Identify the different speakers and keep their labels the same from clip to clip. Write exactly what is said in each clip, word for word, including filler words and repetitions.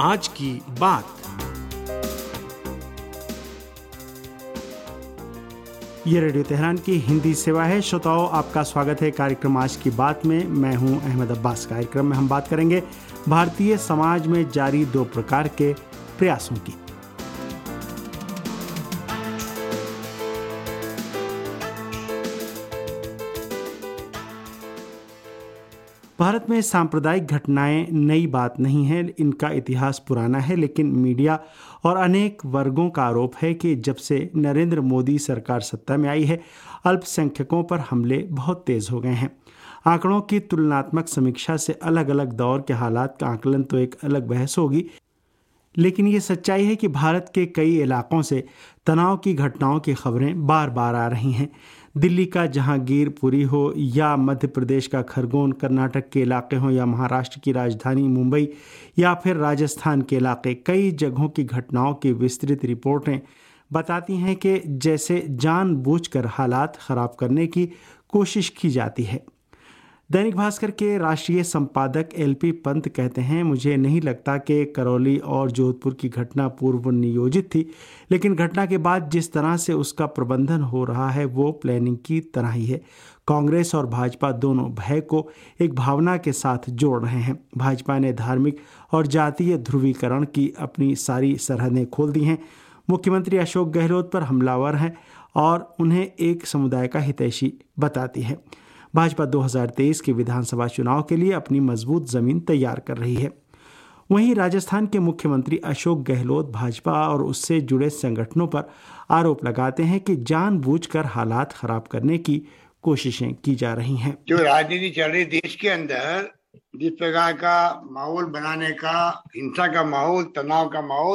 Speaker 1: आज की बात। ये रेडियो तेहरान की हिंदी सेवा है। श्रोताओं, आपका स्वागत है कार्यक्रम आज की बात में। मैं हूं अहमद अब्बास। कार्यक्रम में हम बात करेंगे भारतीय समाज में जारी दो प्रकार के प्रयासों की। भारत में सांप्रदायिक घटनाएं नई बात नहीं है, इनका इतिहास पुराना है। लेकिन मीडिया और अनेक वर्गों का आरोप है कि जब से नरेंद्र मोदी सरकार सत्ता में आई है, अल्पसंख्यकों पर हमले बहुत तेज हो गए हैं। आंकड़ों की तुलनात्मक समीक्षा से अलग अलग दौर के हालात का आकलन तो एक अलग बहस होगी, लेकिन ये सच्चाई है कि भारत के कई इलाकों से तनाव की घटनाओं की खबरें बार बार आ रही हैं। दिल्ली का जहांगीरपुरी हो या मध्य प्रदेश का खरगोन, कर्नाटक के इलाके हों या महाराष्ट्र की राजधानी मुंबई या फिर राजस्थान के इलाके, कई जगहों की घटनाओं की विस्तृत रिपोर्टें बताती हैं कि जैसे जानबूझकर हालात खराब करने की कोशिश की जाती है। दैनिक भास्कर के राष्ट्रीय संपादक एलपी पंत कहते हैं, मुझे नहीं लगता कि करौली और जोधपुर की घटना पूर्व नियोजित थी, लेकिन घटना के बाद जिस तरह से उसका प्रबंधन हो रहा है वो प्लानिंग की तरह ही है। कांग्रेस और भाजपा दोनों भय को एक भावना के साथ जोड़ रहे हैं। भाजपा ने धार्मिक और जातीय ध्रुवीकरण की अपनी सारी सरहदें खोल दी हैं। मुख्यमंत्री अशोक गहलोत पर हमलावर हैं और उन्हें एक समुदाय का हितैषी बताती है। भाजपा दो हज़ार तेईस के विधानसभा चुनाव के लिए अपनी मजबूत जमीन तैयार कर रही है। वहीं राजस्थान के मुख्यमंत्री अशोक गहलोत भाजपा और उससे जुड़े संगठनों पर आरोप लगाते हैं कि जानबूझकर हालात खराब करने की कोशिशें की जा रही हैं।
Speaker 2: जो राजनीति चल रही देश के अंदर, जिस प्रकार का माहौल बनाने का, हिंसा का माहौल, तनाव का माहौल,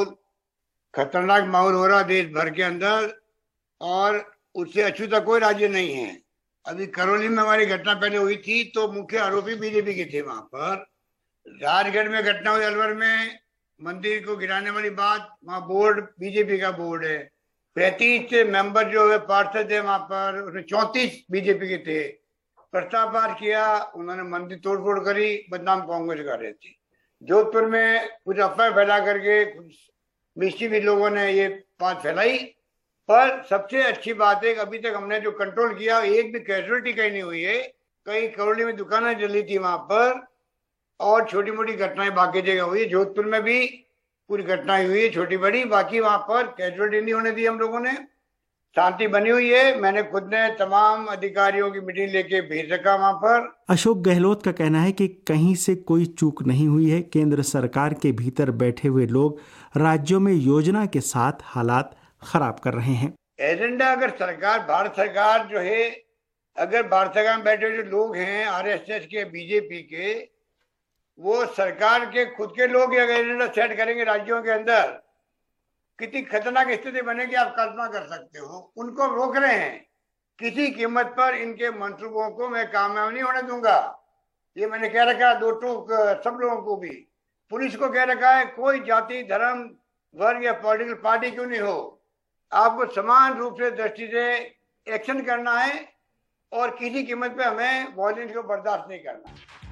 Speaker 2: खतरनाक माहौल हो रहा देश भर के अंदर, और उससे अछूता कोई राज्य नहीं है। अभी करौली में हमारी घटना पहले हुई थी तो मुख्य आरोपी बीजेपी के थे। वहां पर राजगढ़ में घटना हुई, अलवर में मंदिर को गिराने वाली बात, वहां बोर्ड बीजेपी का बोर्ड है। पैंतीस मेंबर जो है पार्षद थे वहां पर, उसमें चौंतीस बीजेपी के थे। प्रस्ताव पास किया, उन्होंने मंदिर तोड़फोड़ करी, बदनाम कांग्रेस कर रहे थे। जोधपुर में कुछ अफवाह फैला करके कुछ मिस्टीवी लोगों ने ये बात फैलाई, पर सबसे अच्छी बात है कि अभी तक हमने जो कंट्रोल किया, एक भी कैजुअलिटी कहीं नहीं हुई है। कई करौली में दुकानें जली थी वहां पर, और छोटी मोटी घटनाएं बाकी जगह हुई। जोधपुर में भी पूरी घटनाएं हुई है छोटी बड़ी, बाकी वहां पर कैजुअलिटी नहीं होने दी। हम लोगों ने शांति बनी हुई है। मैंने खुद ने तमाम अधिकारियों की मीटिंग लेके भेज रखा वहां पर।
Speaker 1: अशोक गहलोत का कहना है कि कहीं से कोई चूक नहीं हुई है। केंद्र सरकार के भीतर बैठे हुए लोग राज्यों में योजना के साथ हालात खराब कर रहे हैं।
Speaker 2: एजेंडा अगर सरकार, भारत सरकार जो है, अगर भारत सरकार में बैठे जो लोग हैं आरएसएस के, बीजेपी के, वो सरकार के खुद के लोग अगर एजेंडा सेट करेंगे राज्यों के अंदर, कितनी खतरनाक स्थिति बनेगी आप कल्पना कर सकते हो। उनको रोक रहे हैं, किसी कीमत पर इनके मंसूबों को मैं कामयाब नहीं होने दूंगा। ये मैंने कह रखा है दो टूक सब लोगों को भी, पुलिस को कह रखा है, कोई जाति, धर्म, वर्ग या पॉलिटिकल पार्टी क्यों नहीं हो, आपको समान रूप से दृष्टि से एक्शन करना है और किसी कीमत पे हमें वॉयलेंस को बर्दाश्त नहीं करना।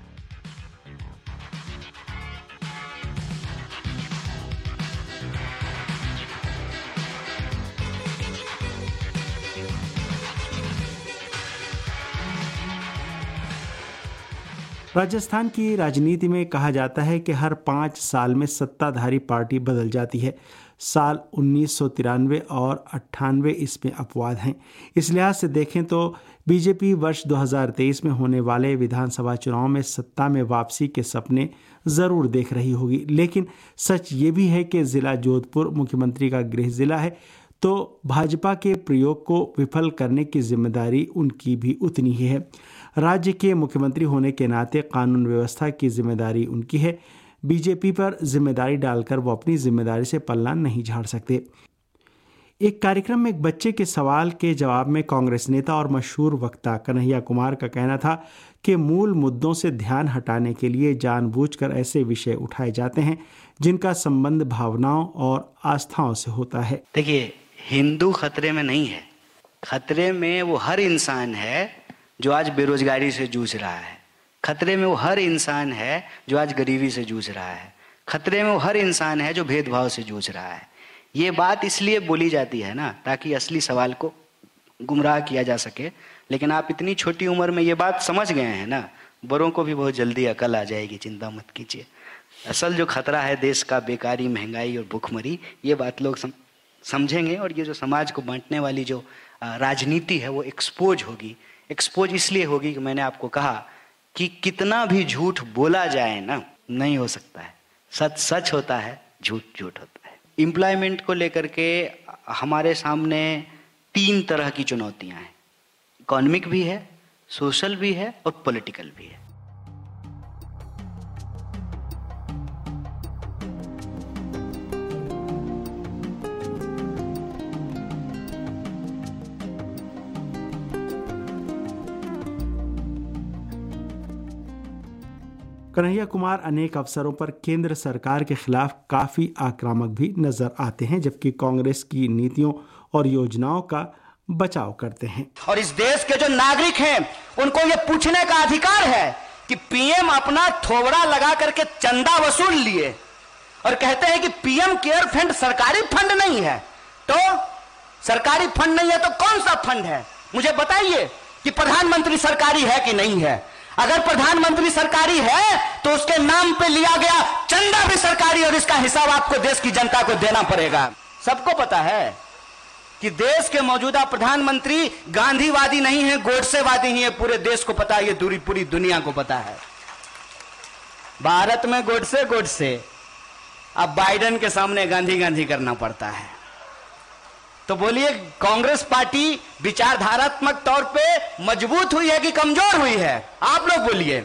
Speaker 1: राजस्थान की राजनीति में कहा जाता है कि हर पाँच साल में सत्ताधारी पार्टी बदल जाती है। साल उन्नीस सौ तिरानवे और अट्ठानवे इसमें अपवाद हैं। इस लिहाज से देखें तो बीजेपी वर्ष दो हज़ार तेईस में होने वाले विधानसभा चुनाव में सत्ता में वापसी के सपने ज़रूर देख रही होगी। लेकिन सच ये भी है कि ज़िला जोधपुर मुख्यमंत्री का गृह जिला है, तो भाजपा के प्रयोग को विफल करने की जिम्मेदारी उनकी भी उतनी ही है। राज्य के मुख्यमंत्री होने के नाते कानून व्यवस्था की जिम्मेदारी उनकी है। बीजेपी पर जिम्मेदारी डालकर वो अपनी जिम्मेदारी से पल्ला नहीं झाड़ सकते। एक कार्यक्रम में एक बच्चे के सवाल के जवाब में कांग्रेस नेता और मशहूर वक्ता कन्हैया कुमार का कहना था कि मूल मुद्दों से ध्यान हटाने के लिए जानबूझकर ऐसे विषय उठाए जाते हैं जिनका संबंध भावनाओं और आस्थाओं से होता है।
Speaker 3: देखिए, हिंदू खतरे में नहीं है, खतरे में वो हर इंसान है जो आज बेरोजगारी से जूझ रहा है, खतरे में वो हर इंसान है जो आज गरीबी से जूझ रहा है, खतरे में वो हर इंसान है जो भेदभाव से जूझ रहा है। ये बात इसलिए बोली जाती है ना, ताकि असली सवाल को गुमराह किया जा सके। लेकिन आप इतनी छोटी उम्र में ये बात समझ गए हैं ना, बड़ों को भी बहुत जल्दी अकल आ जाएगी, चिंता मत कीजिए। असल जो खतरा है देश का, बेकारी, महंगाई और भूखमरी, ये बात लोग सम, समझेंगे और ये जो समाज को बांटने वाली जो राजनीति है वो एक्सपोज होगी। एक्सपोज इसलिए होगी कि मैंने आपको कहा कि कितना भी झूठ बोला जाए ना, नहीं हो सकता है। सच सच होता है, झूठ झूठ होता है। एम्प्लॉयमेंट को लेकर के हमारे सामने तीन तरह की चुनौतियां हैं, इकोनॉमिक भी है, सोशल भी है और पॉलिटिकल भी है।
Speaker 1: कन्हैया कुमार अनेक अवसरों पर केंद्र सरकार के खिलाफ काफी आक्रामक भी नजर आते हैं, जबकि कांग्रेस की नीतियों और योजनाओं का बचाव करते हैं।
Speaker 4: और इस देश के जो नागरिक हैं उनको ये पूछने का अधिकार है कि पीएम अपना थोबड़ा लगा करके चंदा वसूल लिए और कहते हैं कि पीएम केयर फंड सरकारी फंड नहीं है। तो सरकारी फंड नहीं है तो कौन सा फंड है? मुझे बताइए कि प्रधानमंत्री सरकारी है कि नहीं है। अगर प्रधानमंत्री सरकारी है तो उसके नाम पे लिया गया चंदा भी सरकारी, और इसका हिसाब आपको देश की जनता को देना पड़ेगा। सबको पता है कि देश के मौजूदा प्रधानमंत्री गांधीवादी नहीं है, गोडसेवादी ही है। पूरे देश को पता है, ये दूरी पूरी दुनिया को पता है। भारत में गोडसे गोडसे, अब बाइडेन के सामने गांधी गांधी करना पड़ता है। तो बोलिए, कांग्रेस पार्टी विचारधारात्मक तौर पे मजबूत हुई है कि कमजोर हुई है? आप लोग बोलिए।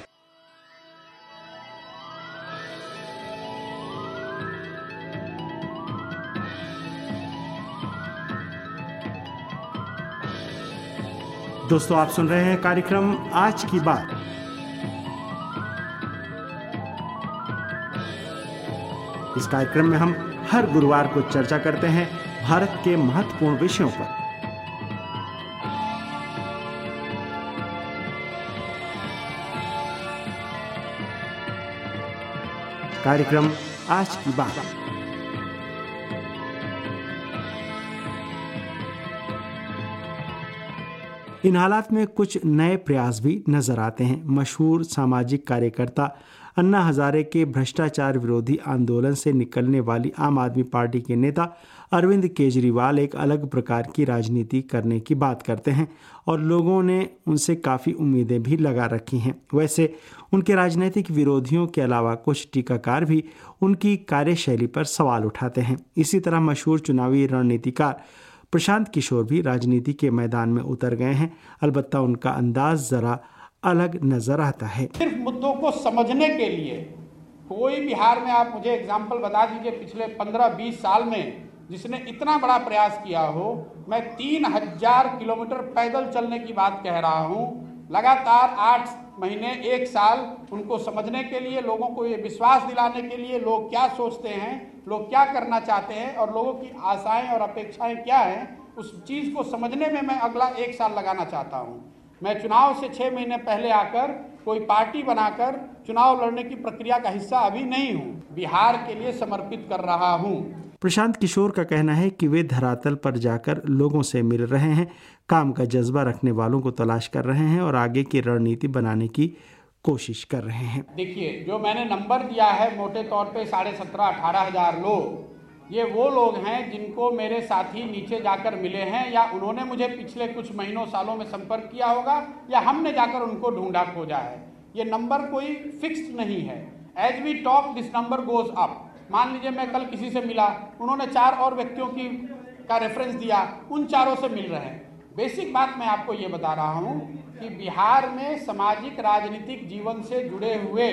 Speaker 1: दोस्तों, आप सुन रहे हैं कार्यक्रम आज की बात। इस कार्यक्रम में हम हर गुरुवार को चर्चा करते हैं भारत के महत्वपूर्ण विषयों पर। कार्यक्रम आज की बात। इन हालात में कुछ नए प्रयास भी नजर आते हैं। मशहूर सामाजिक कार्यकर्ता अन्ना हजारे के भ्रष्टाचार विरोधी आंदोलन से निकलने वाली आम आदमी पार्टी के नेता अरविंद केजरीवाल एक अलग प्रकार की राजनीति करने की बात करते हैं और लोगों ने उनसे काफ़ी उम्मीदें भी लगा रखी हैं। वैसे उनके राजनीतिक विरोधियों के अलावा कुछ टीकाकार भी उनकी कार्यशैली पर सवाल उठाते हैं। इसी तरह मशहूर चुनावी रणनीतिकार प्रशांत किशोर भी राजनीति के मैदान में उतर गए हैं, अलबत्ता उनका अंदाज ज़रा अलग नजर आता है।
Speaker 5: सिर्फ मुद्दों को समझने के लिए कोई बिहार में आप मुझे एग्जाम्पल बता दीजिए पिछले पंद्रह बीस साल में जिसने इतना बड़ा प्रयास किया हो। मैं तीन हजार किलोमीटर पैदल चलने की बात कह रहा हूँ, लगातार आठ महीने एक साल उनको समझने के लिए, लोगों को ये विश्वास दिलाने के लिए लोग क्या सोचते हैं, लोग क्या करना चाहते हैं और लोगों की आशाएं और अपेक्षाएं क्या हैं, उस चीज़ को समझने में मैं अगला एक साल लगाना चाहता हूँ। मैं चुनाव से छः महीने पहले आकर कोई पार्टी बनाकर चुनाव लड़ने की प्रक्रिया का हिस्सा अभी नहीं हूँ, बिहार के लिए समर्पित कर रहा हूँ।
Speaker 1: प्रशांत किशोर का कहना है कि वे धरातल पर जाकर लोगों से मिल रहे हैं, काम का जज्बा रखने वालों को तलाश कर रहे हैं और आगे की रणनीति बनाने की कोशिश कर रहे हैं।
Speaker 5: देखिए, जो मैंने नंबर दिया है मोटे तौर पे साढ़े सत्रह अठारह हजार लोग, ये वो लोग हैं जिनको मेरे साथी नीचे जाकर मिले हैं या उन्होंने मुझे पिछले कुछ महीनों सालों में संपर्क किया होगा या हमने जाकर उनको ढूंढा खोजा है। ये नंबर कोई फिक्स्ड नहीं है। As we talk this number goes up. मान लीजिए मैं कल किसी से मिला, उन्होंने चार और व्यक्तियों की का रेफरेंस दिया, उन चारों से मिल रहे हैं। बेसिक बात मैं आपको ये बता रहा हूँ कि बिहार में सामाजिक राजनीतिक जीवन से जुड़े हुए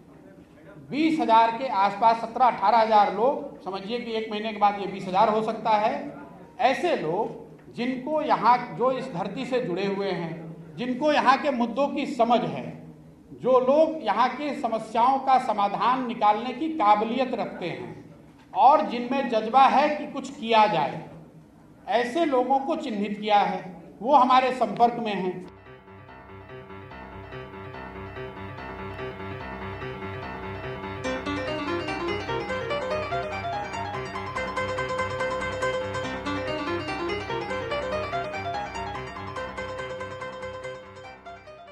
Speaker 5: बीस हजार के आसपास सत्रह अठारह हजार लोग, समझिए कि एक महीने के बाद ये बीस हजार हो सकता है, ऐसे लोग जिनको यहाँ, जो इस धरती से जुड़े हुए हैं, जिनको यहाँ के मुद्दों की समझ है, जो लोग यहाँ के समस्याओं का समाधान निकालने की काबिलियत रखते हैं और जिनमें जज्बा है कि कुछ किया जाए, ऐसे लोगों को चिन्हित किया है। वो हमारे संपर्क में हैं।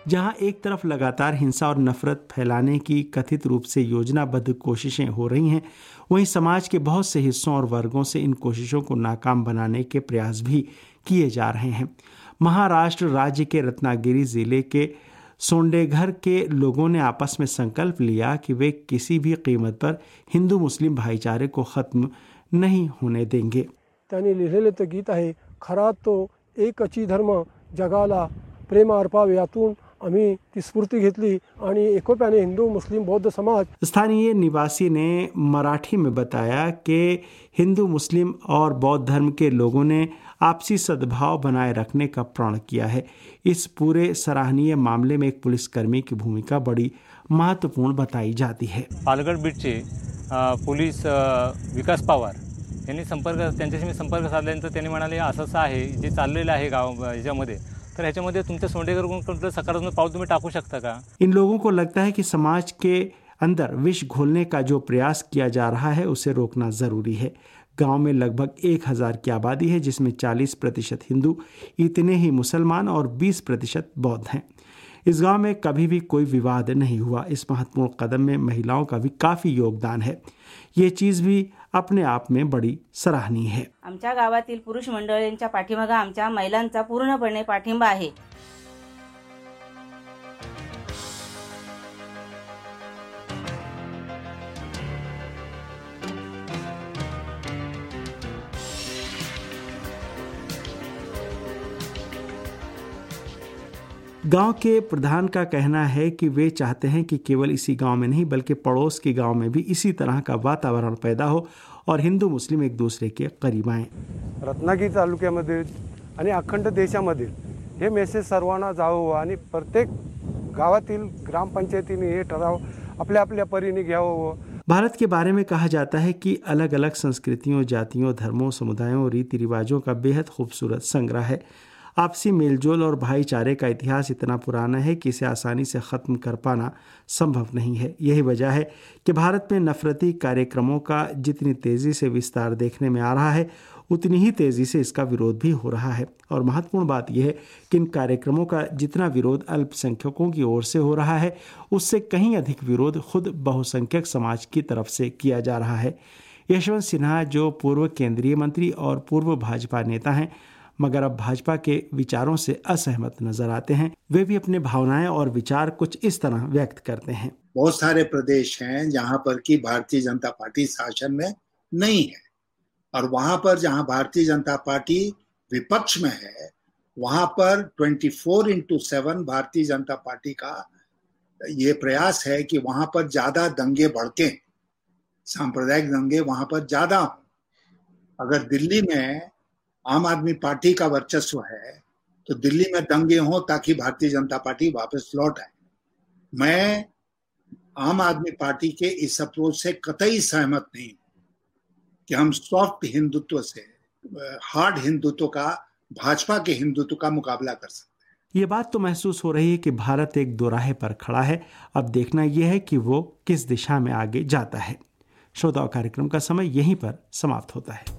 Speaker 1: जहां एक तरफ लगातार हिंसा और नफरत फैलाने की कथित रूप से योजनाबद्ध कोशिशें हो रही हैं, वहीं समाज के बहुत से हिस्सों और वर्गों से इन कोशिशों को नाकाम बनाने के प्रयास भी किए जा रहे हैं। महाराष्ट्र राज्य के रत्नागिरी जिले के सोंडेघर के लोगों ने आपस में संकल्प लिया कि वे किसी भी कीमत पर हिंदू मुस्लिम भाईचारे को खत्म नहीं होने देंगे।
Speaker 6: त्यांनी लिहिलेले ते गीत आहे, खरा तो एकची धर्म जगाला प्रेम अर्पावे, यातून आम्ही ती स्फूर्ती घेतली आणि एकोप्याने हिंदू मुस्लिम बौद्ध समाज।
Speaker 1: स्थानीय निवासी ने मराठी में बताया कि हिंदू मुस्लिम और बौद्ध धर्म के लोगों ने आपसी सद्भाव बनाए रखने का प्रण किया है। इस पूरे सराहनीय मामले में एक पुलिसकर्मी की भूमिका बड़ी महत्वपूर्ण बताई जाती है।
Speaker 7: पालघर बीटचे पोलीस विकास पवार यांनी संपर्क त्यांच्याशी मी संपर्क साधल्यानंतर त्यांनी म्हणाले असं असं आहे जे चाललेलं आहे गाव ह्याच्यामध्ये, तर ह्याच्यामध्ये तुमच्या सोंडेघरकडून सकारात्मक पाऊल तुम्ही टाकू शकता का?
Speaker 1: इन लोगों को लगता है कि समाज के अंदर विष घोलने का जो प्रयास किया जा रहा है उसे रोकना जरूरी है। गांव में लगभग एक हजार की आबादी है, जिसमें चालीस प्रतिशत हिंदू, इतने ही मुसलमान और बीस प्रतिशत बौद्ध हैं। इस गांव में कभी भी कोई विवाद नहीं हुआ। इस महत्वपूर्ण कदम में महिलाओं का भी काफी योगदान है। ये चीज भी अपने आप में बड़ी सराहनीय है।
Speaker 8: आमच्या गावातील पुरुष मंडळींच्या पाठीमागे आमच्या महिलांचा पूर्णपणे पाठिंबा आहे।
Speaker 1: गांव के प्रधान का कहना है कि वे चाहते हैं कि केवल इसी गांव में नहीं बल्कि पड़ोस के गांव में भी इसी तरह का वातावरण पैदा हो और हिंदू मुस्लिम एक दूसरे के करीब आएं।
Speaker 6: रत्नागिरी तालुक्यामध्ये आणि अखंड देशामध्ये हे मेसेज सर्वांना जावं आणि प्रत्येक गावातील ग्रामपंचायतीने हे ठराव आपल्या आपल्या परीने घ्यावं।
Speaker 1: भारत के बारे में कहा जाता है कि अलग अलग संस्कृतियों, जातियों, धर्मों, समुदायों और रीति रिवाजों का बेहद खूबसूरत संग्रह है। आपसी मेलजोल और भाईचारे का इतिहास इतना पुराना है कि इसे आसानी से ख़त्म कर पाना संभव नहीं है। यही वजह है कि भारत में नफरती कार्यक्रमों का जितनी तेज़ी से विस्तार देखने में आ रहा है, उतनी ही तेज़ी से इसका विरोध भी हो रहा है। और महत्वपूर्ण बात यह है कि इन कार्यक्रमों का जितना विरोध अल्पसंख्यकों की ओर से हो रहा है, उससे कहीं अधिक विरोध खुद बहुसंख्यक समाज की तरफ से किया जा रहा है। यशवंत सिन्हा, जो पूर्व केंद्रीय मंत्री और पूर्व भाजपा नेता हैं, मगर अब भाजपा के विचारों से असहमत नजर आते हैं, वे भी अपने भावनाएं और विचार कुछ इस तरह व्यक्त करते हैं।
Speaker 9: बहुत सारे प्रदेश हैं जहां पर कि भारतीय जनता पार्टी शासन में नहीं है, और वहां पर जहां भारतीय जनता पार्टी विपक्ष में है, वहां पर चौबीस into seven Bharatiya Janata party का ये प्रयास है कि वहां पर ज्यादा दंगे भड़के, सांप्रदायिक दंगे वहां पर ज्यादा हो। अगर दिल्ली में आम आदमी पार्टी का वर्चस्व है तो दिल्ली में दंगे हों ताकि भारतीय जनता पार्टी वापस लौट आए। मैं आम आदमी पार्टी के इस अप्रोच से कतई सहमत नहीं कि हम सॉफ्ट हिंदुत्व से हार्ड हिंदुत्व का, भाजपा के हिंदुत्व का मुकाबला कर सकते हैं।
Speaker 1: ये बात तो महसूस हो रही है कि भारत एक दोराहे पर खड़ा है। अब देखना यह है कि वो किस दिशा में आगे जाता है। श्रोताओं, कार्यक्रम का समय यहीं पर समाप्त होता है।